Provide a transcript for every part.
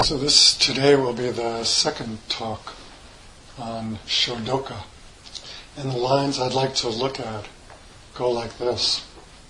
So this today will be the second talk on Shodoka. And the lines I'd like to look at go like this.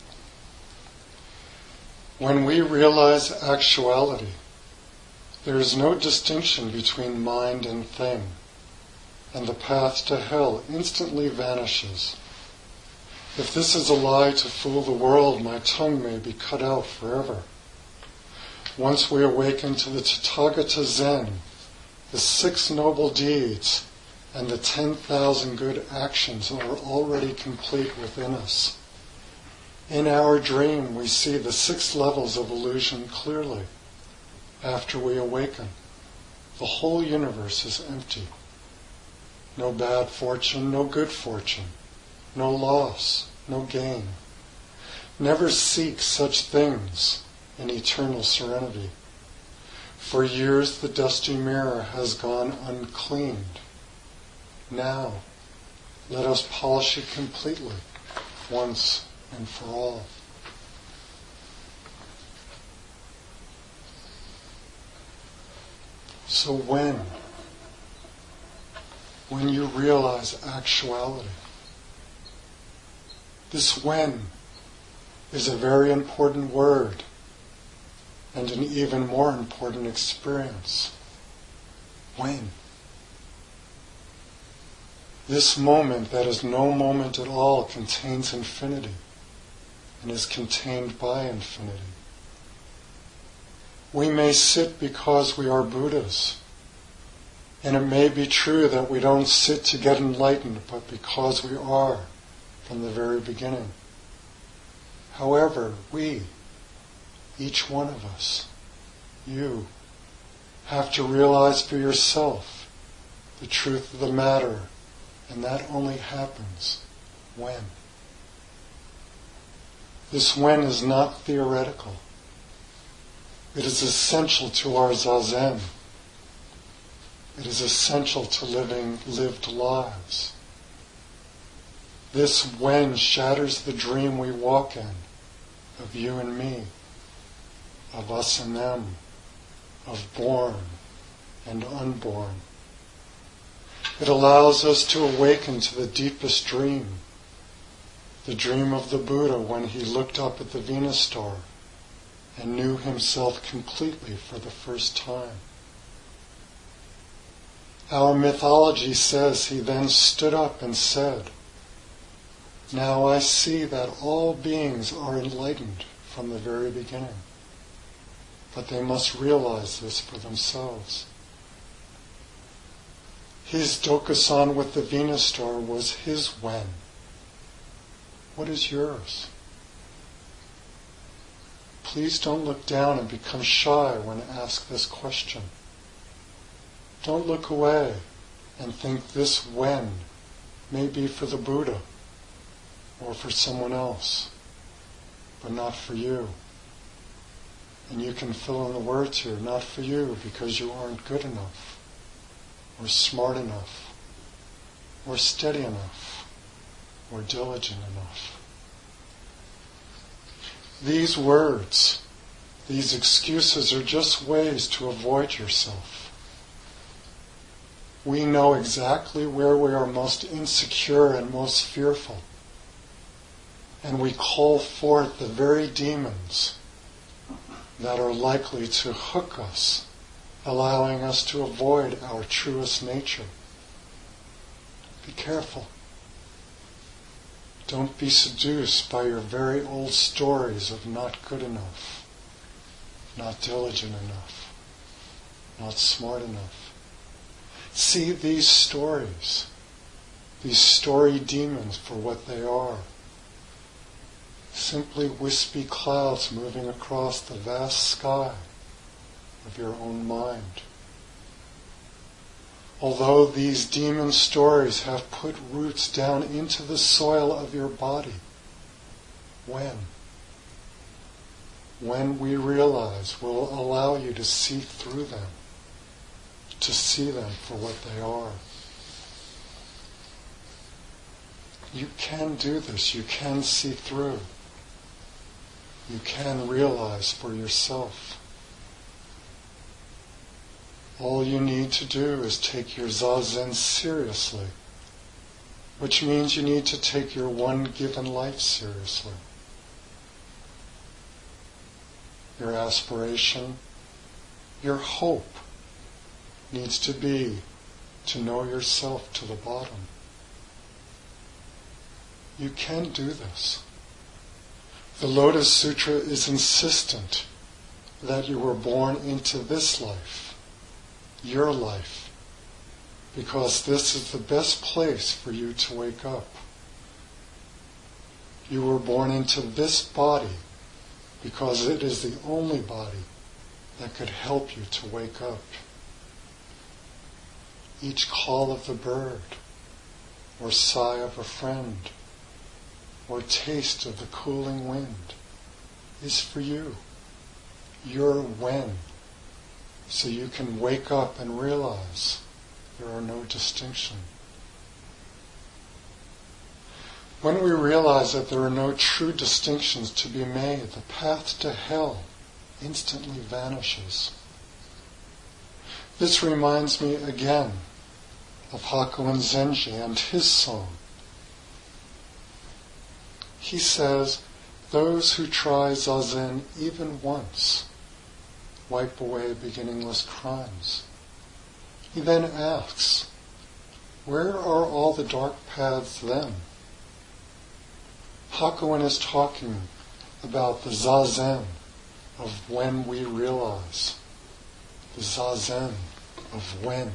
When we realize actuality, there is no distinction between mind and thing, and the path to hell instantly vanishes. If this is a lie to fool the world, my tongue may be cut out forever. Once we awaken to the Tathagata Zen, the 6 noble deeds and the 10,000 good actions are already complete within us. In our dream, we see the 6 levels of illusion clearly. After we awaken, the whole universe is empty. No bad fortune, no good fortune, no loss, no gain. Never seek such things in eternal serenity. For years the dusty mirror has gone uncleaned. Now, let us polish it completely, once and for all. So when you realize actuality, this when is a very important word and an even more important experience. When? This moment that is no moment at all contains infinity and is contained by infinity. We may sit because we are Buddhas, and it may be true that we don't sit to get enlightened, but because we are from the very beginning. However, we, each one of us, you, have to realize for yourself the truth of the matter, and that only happens when. This when is not theoretical. It is essential to our zazen. It is essential to living lived lives. This when shatters the dream we walk in, of you and me, of us and them, of born and unborn. It allows us to awaken to the deepest dream, the dream of the Buddha when he looked up at the Venus star and knew himself completely for the first time. Our mythology says he then stood up and said, "Now I see that all beings are enlightened from the very beginning, but they must realize this for themselves." His Dokusan with the Venus star was his when. What is yours? Please don't look down and become shy when asked this question. Don't look away and think this when may be for the Buddha or for someone else, but not for you. And you can fill in the words here, not for you because you aren't good enough, or smart enough, or steady enough, or diligent enough. These words, these excuses are just ways to avoid yourself. We know exactly where we are most insecure and most fearful, and we call forth the very demons that are likely to hook us, allowing us to avoid our truest nature. Be careful. Don't be seduced by your very old stories of not good enough, not diligent enough, not smart enough. See these stories, these story demons for what they are. Simply wispy clouds moving across the vast sky of your own mind. Although these demon stories have put roots down into the soil of your body, when we realize, will allow you to see through them, to see them for what they are. You can do this. You can see through. You can realize for yourself. All you need to do is take your Zazen seriously, which means you need to take your one given life seriously. Your aspiration, your hope needs to be to know yourself to the bottom. You can do this. The Lotus Sutra is insistent that you were born into this life, your life, because this is the best place for you to wake up. You were born into this body because it is the only body that could help you to wake up. Each call of the bird, or sigh of a friend, or taste of the cooling wind is for you, your when, so you can wake up and realize there are no distinctions. When we realize that there are no true distinctions to be made, the path to hell instantly vanishes. This reminds me again of Hakuin Zenji and his song. He says, those who try Zazen even once wipe away beginningless crimes. He then asks, where are all the dark paths then? Hakuin is talking about the Zazen of when we realize, the Zazen of when.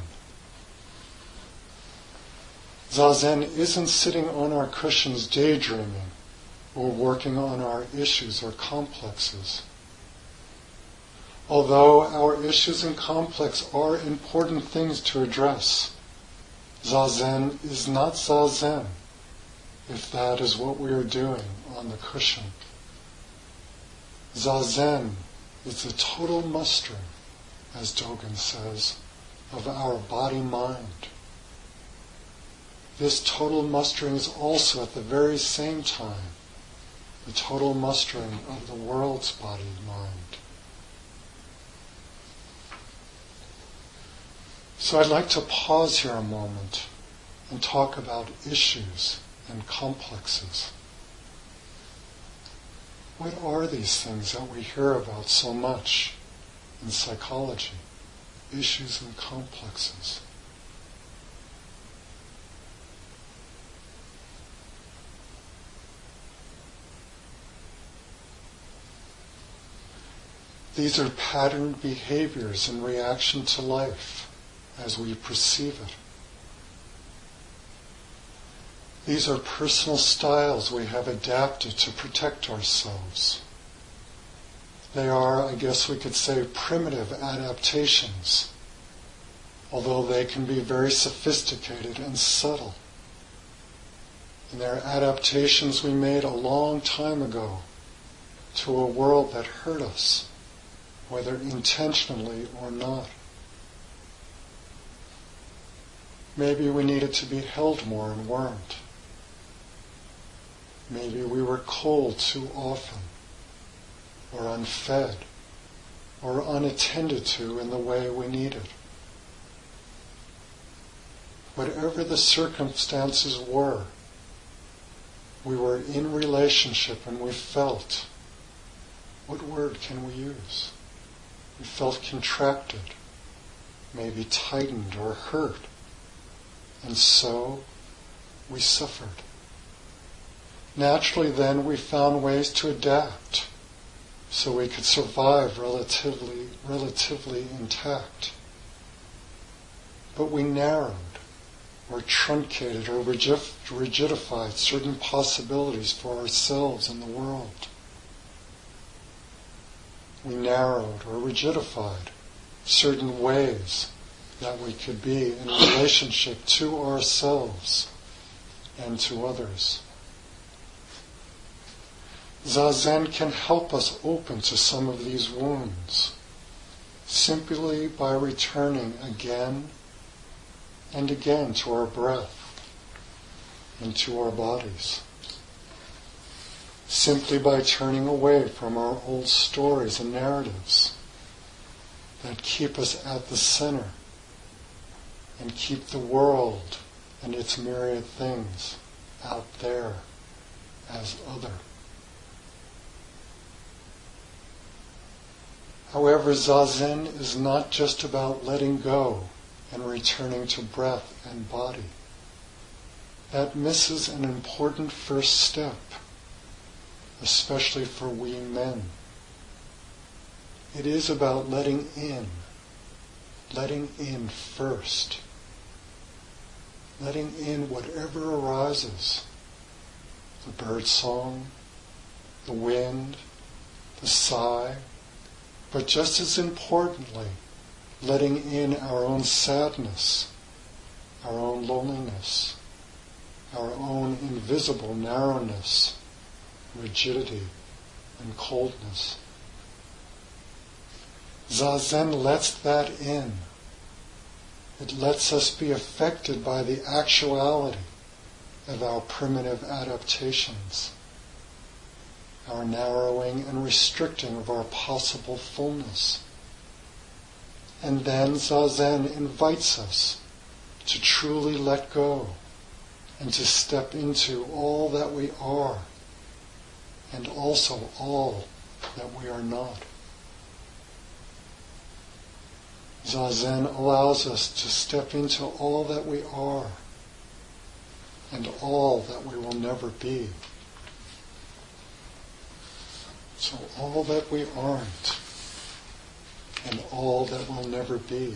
Zazen isn't sitting on our cushions daydreaming or working on our issues or complexes. Although our issues and complexes are important things to address, Zazen is not Zazen if that is what we are doing on the cushion. Zazen is the total mustering, as Dogen says, of our body-mind. This total mustering is also at the very same time the total mustering of the world's body-mind. So I'd like to pause here a moment and talk about issues and complexes. What are these things that we hear about so much in psychology? Issues and complexes. These are patterned behaviors in reaction to life as we perceive it. These are personal styles we have adapted to protect ourselves. They are, I guess we could say, primitive adaptations, although they can be very sophisticated and subtle. And they're adaptations we made a long time ago to a world that hurt us, whether intentionally or not. Maybe we needed to be held more and weren't. Maybe we were cold too often, or unfed, or unattended to in the way we needed. Whatever the circumstances were, we were in relationship and we felt. What word can we use? We felt contracted, maybe tightened or hurt, and so we suffered. Naturally then we found ways to adapt so we could survive relatively intact. But we narrowed or truncated or rigidified certain possibilities for ourselves and the world. We narrowed or rigidified certain ways that we could be in relationship to ourselves and to others. Zazen can help us open to some of these wounds simply by returning again and again to our breath and to our bodies. Simply by turning away from our old stories and narratives that keep us at the center and keep the world and its myriad things out there as other. However, Zazen is not just about letting go and returning to breath and body. That misses an important first step, especially for we men. It is about letting in first. Letting in whatever arises. The bird song, the wind, the sigh, but just as importantly, letting in our own sadness, our own loneliness, our own invisible narrowness, rigidity, and coldness. Zazen lets that in. It lets us be affected by the actuality of our primitive adaptations, our narrowing and restricting of our possible fullness. And then Zazen invites us to truly let go and to step into all that we are and also all that we are not. Zazen allows us to step into all that we are and all that we will never be. So all that we aren't and all that will never be.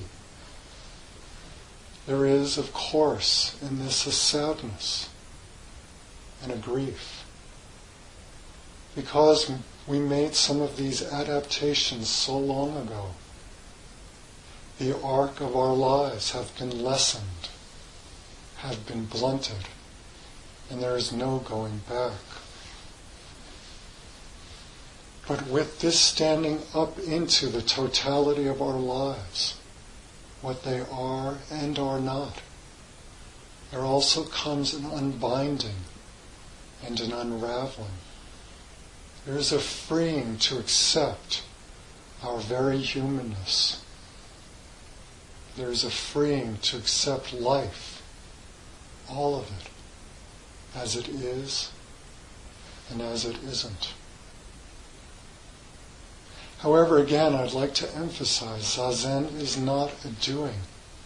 There is, of course, in this a sadness and a grief, because we made some of these adaptations so long ago. The arc of our lives have been lessened, have been blunted, and there is no going back. But with this standing up into the totality of our lives, what they are and are not, there also comes an unbinding and an unraveling. There is a freeing to accept our very humanness. There is a freeing to accept life, all of it, as it is and as it isn't. However, again, I'd like to emphasize, Zazen is not a doing.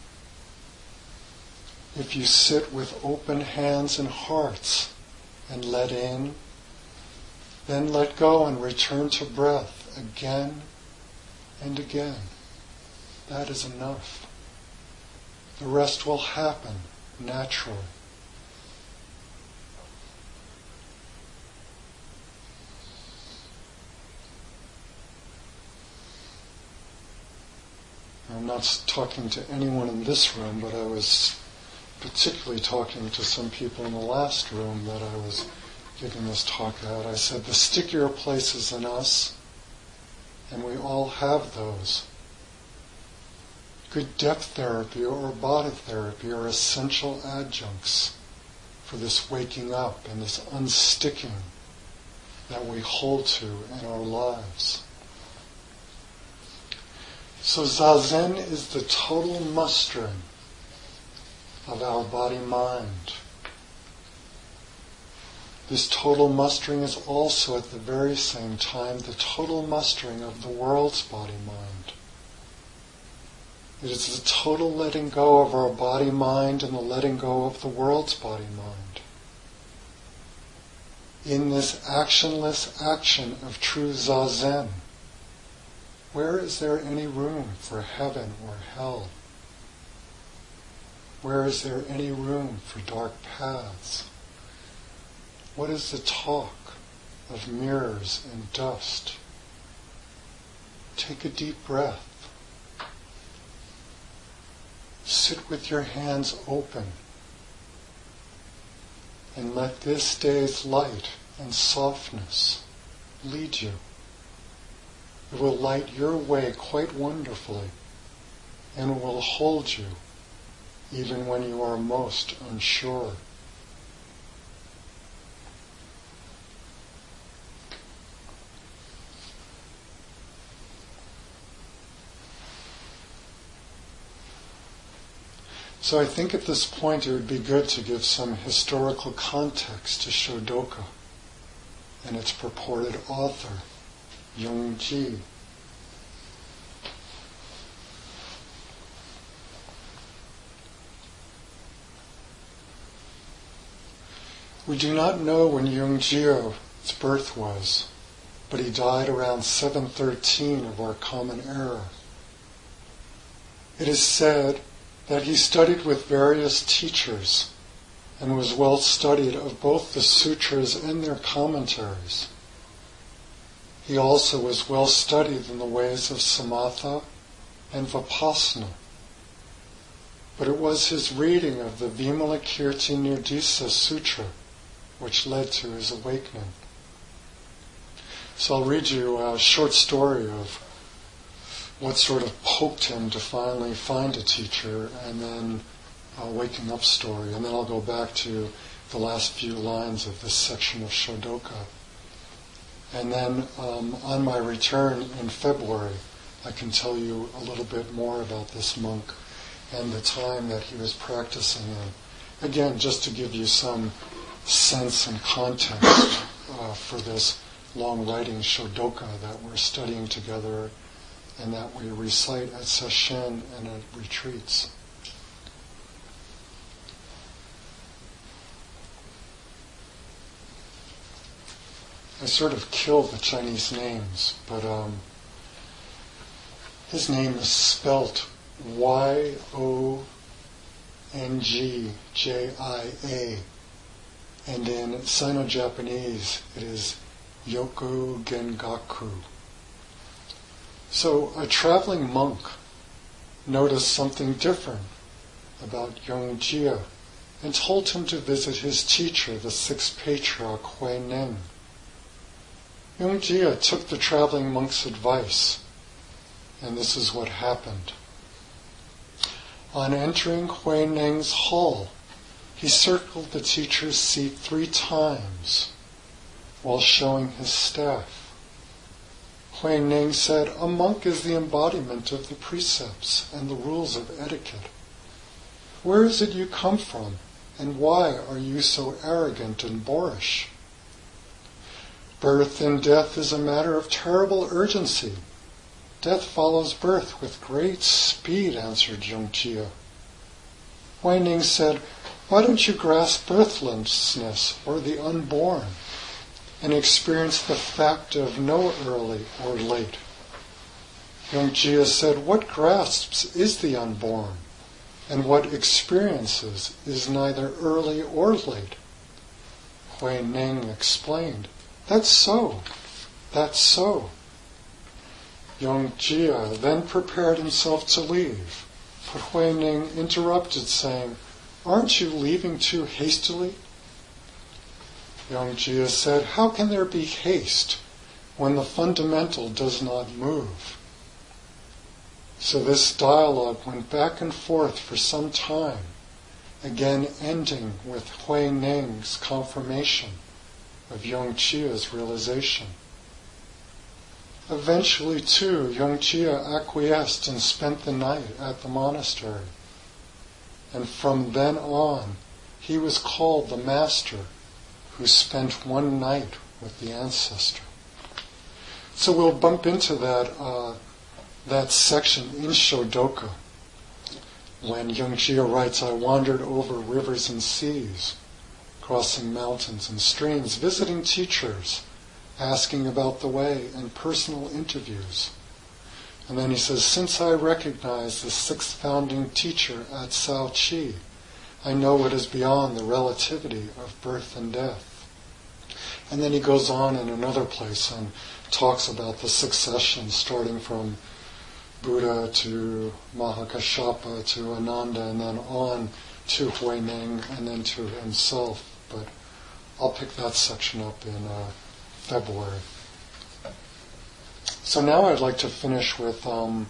If you sit with open hands and hearts and let in, then let go and return to breath again and again. That is enough. The rest will happen naturally. I'm not talking to anyone in this room, but I was particularly talking to some people in the last room that I was giving this talk at. I said, the stickier places in us, and we all have those. Good depth therapy or body therapy are essential adjuncts for this waking up and this unsticking that we hold to in our lives. So Zazen is the total mustering of our body-mind. This total mustering is also at the very same time the total mustering of the world's body-mind. It is the total letting go of our body-mind and the letting go of the world's body-mind. In this actionless action of true Zazen, where is there any room for heaven or hell? Where is there any room for dark paths? What is the talk of mirrors and dust? Take a deep breath. Sit with your hands open and let this day's light and softness lead you. It will light your way quite wonderfully and will hold you even when you are most unsure. So I think at this point it would be good to give some historical context to Shodoka and its purported author, Yongji. We do not know when Yongjio's birth was, but he died around 713 of our common era. It is said that he studied with various teachers and was well studied of both the sutras and their commentaries. He also was well studied in the ways of samatha and vipassana. But it was his reading of the Vimalakirti Nirdisa Sutra which led to his awakening. So I'll read you a short story of what sort of poked him to finally find a teacher, and then a waking up story, and then I'll go back to the last few lines of this section of Shodoka. And then on my return in February, I can tell you a little bit more about this monk and the time that he was practicing in. Again, just to give you some sense and context for this long writing Shodoka that we're studying together and that we recite at sesshin and at retreats. I sort of killed the Chinese names, but his name is spelt Yongjia, and in Sino-Japanese it is Yoku Gengaku. So a traveling monk noticed something different about Yongjia and told him to visit his teacher, the sixth patriarch Huineng. Yongjia took the traveling monk's advice, and this is what happened. On entering Huineng's hall, he circled the teacher's seat 3 times while showing his staff. Huineng said, "A monk is the embodiment of the precepts and the rules of etiquette. Where is it you come from, and why are you so arrogant and boorish?" "Birth and death is a matter of terrible urgency. Death follows birth with great speed," answered Yongjia. Huineng said, "Why don't you grasp birthlessness or the unborn and experience the fact of no early or late?" Yongjia said, "What grasps is the unborn, and what experiences is neither early or late?" Huineng explained, "That's so, that's so." Yongjia then prepared himself to leave, but Huineng interrupted, saying, "Aren't you leaving too hastily?" Yongjia said, "How can there be haste when the fundamental does not move?" So this dialogue went back and forth for some time, again ending with Huineng's confirmation of Yongjia's realization. Eventually, too, Yongjia acquiesced and spent the night at the monastery. And from then on, he was called the master who spent one night with the ancestor. So we'll bump into that section in Shodoka when Yongjia writes, "I wandered over rivers and seas, crossing mountains and streams, visiting teachers, asking about the way, and personal interviews." And then he says, "Since I recognize the sixth founding teacher at Sao Chi, I know it is beyond the relativity of birth and death." And then he goes on in another place and talks about the succession starting from Buddha to Mahakashapa to Ananda and then on to Huineng and then to himself. But I'll pick that section up in February. So now I'd like to finish with the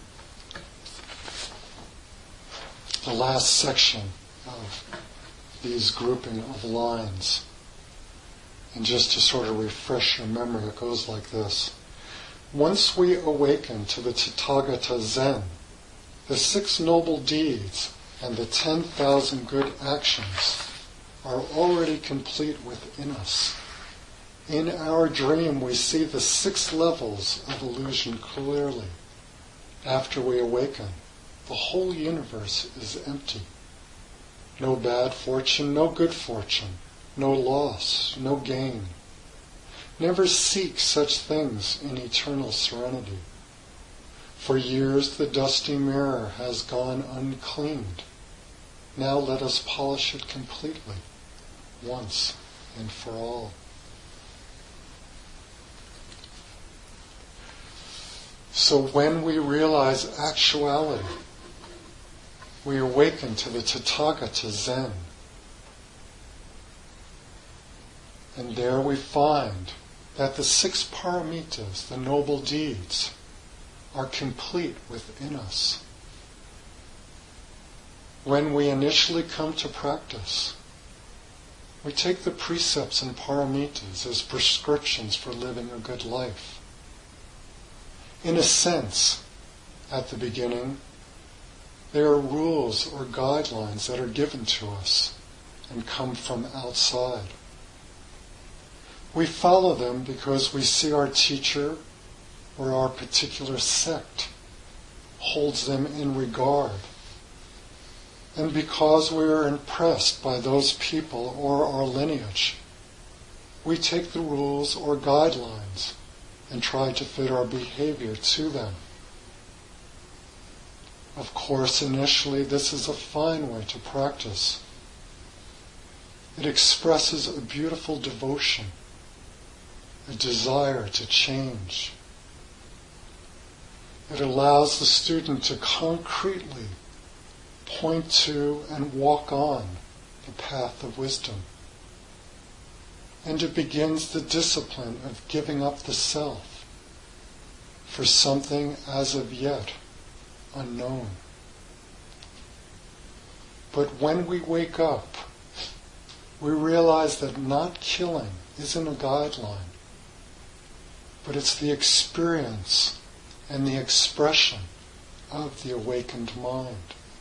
last section of these grouping of lines. And just to sort of refresh your memory, it goes like this. Once we awaken to the Tathagata Zen, the 6 noble deeds and the 10,000 good actions are already complete within us. In our dream, we see the 6 levels of illusion clearly. After we awaken, the whole universe is empty. No bad fortune, no good fortune, no loss, no gain. Never seek such things in eternal serenity. For years the dusty mirror has gone uncleaned. Now let us polish it completely, once and for all. So when we realize actuality, we awaken to the Tathagata Zen. And there we find that the 6 paramitas, the noble deeds, are complete within us. When we initially come to practice, we take the precepts and paramitas as prescriptions for living a good life. In a sense, at the beginning, they are rules or guidelines that are given to us and come from outside. We follow them because we see our teacher or our particular sect holds them in regard, and because we are impressed by those people or our lineage, we take the rules or guidelines and try to fit our behavior to them. Of course, initially this is a fine way to practice. It expresses a beautiful devotion, a desire to change. It allows the student to concretely point to and walk on the path of wisdom. And it begins the discipline of giving up the self for something as of yet unknown. But when we wake up, we realize that not killing isn't a guideline, but it's the experience and the expression of the awakened mind.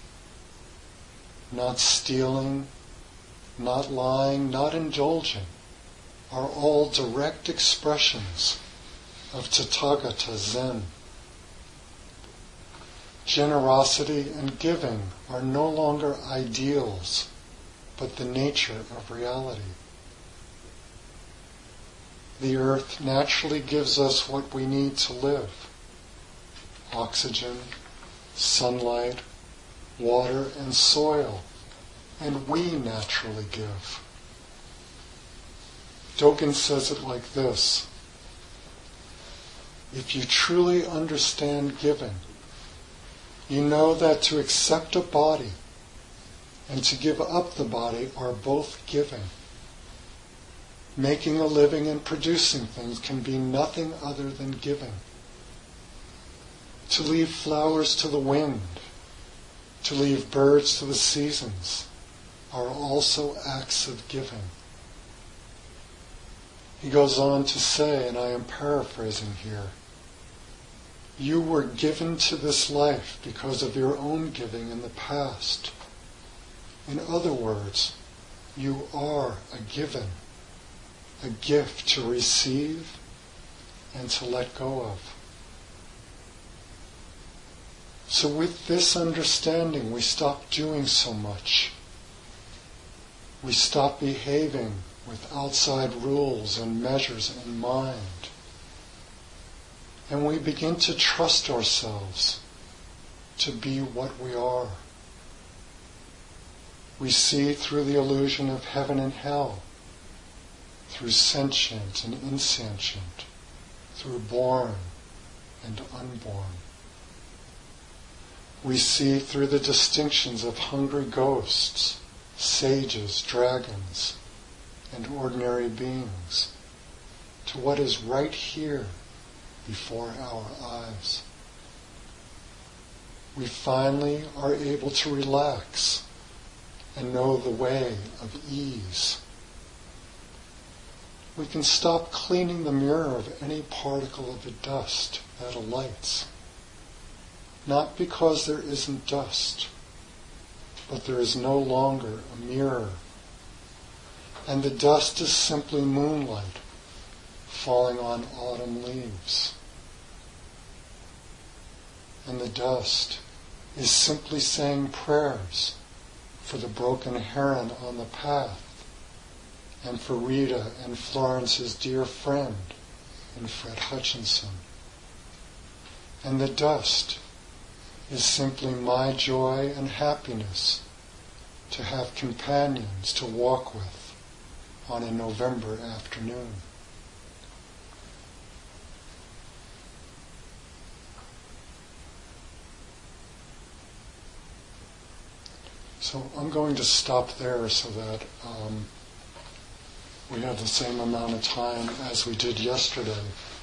Not stealing, not lying, not indulging are all direct expressions of Tathagata Zen. Generosity and giving are no longer ideals, but the nature of reality. The earth naturally gives us what we need to live: oxygen, sunlight, water, and soil, and we naturally give. Dogen says it like this: if you truly understand giving, you know that to accept a body and to give up the body are both giving. Making a living and producing things can be nothing other than giving. To leave flowers to the wind, to leave birds to the seasons, are also acts of giving. He goes on to say, and I am paraphrasing here, you were given to this life because of your own giving in the past. In other words, you are a given, a gift to receive and to let go of. So with this understanding, we stop doing so much. We stop behaving with outside rules and measures in mind. And we begin to trust ourselves to be what we are. We see through the illusion of heaven and hell, through sentient and insentient, through born and unborn. We see through the distinctions of hungry ghosts, sages, dragons, and ordinary beings, to what is right here before our eyes. We finally are able to relax and know the way of ease. We can stop cleaning the mirror of any particle of the dust that alights. Not because there isn't dust, but there is no longer a mirror. And the dust is simply moonlight falling on autumn leaves. And the dust is simply saying prayers for the broken heron on the path, and for Rita and Florence's dear friend in Fred Hutchinson. And the dust is simply my joy and happiness to have companions to walk with on a November afternoon. So I'm going to stop there so that we have the same amount of time as we did yesterday